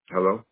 Hello?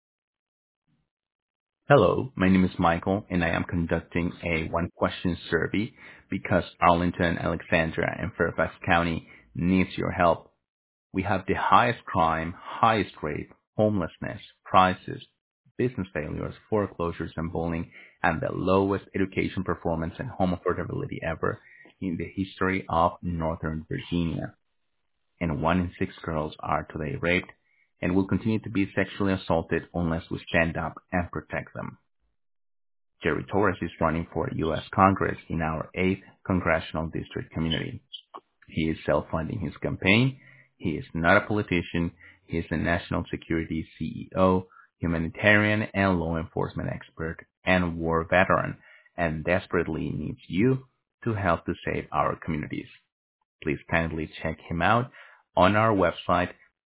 Hello, my name is Michael, and I am conducting a one-question survey because Arlington, Alexandria, and Fairfax County needs your help. We have the highest crime, highest rate, homelessness, prices, business failures, foreclosures, and bullying, and the lowest education performance and home affordability ever in the history of Northern Virginia. And 1 in 6 girls are today raped and will continue to be sexually assaulted unless we stand up and protect them. Jerry Torres is running for U.S. Congress in our 8th Congressional District community. He is self-funding his campaign. He is not a politician. He is a national security CEO, humanitarian and law enforcement expert, and war veteran, and desperately needs you to help to save our communities. Please kindly check him out on our website,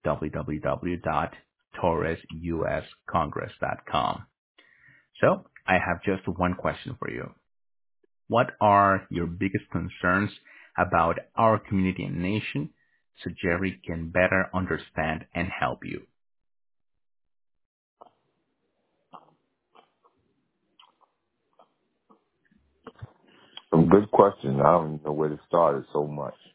www.torresuscongress.com. So I have just one question for you. What are your biggest concerns about our community and nation so Jerry can better understand and help you? Some good questions. I don't even know where to start. It's so much.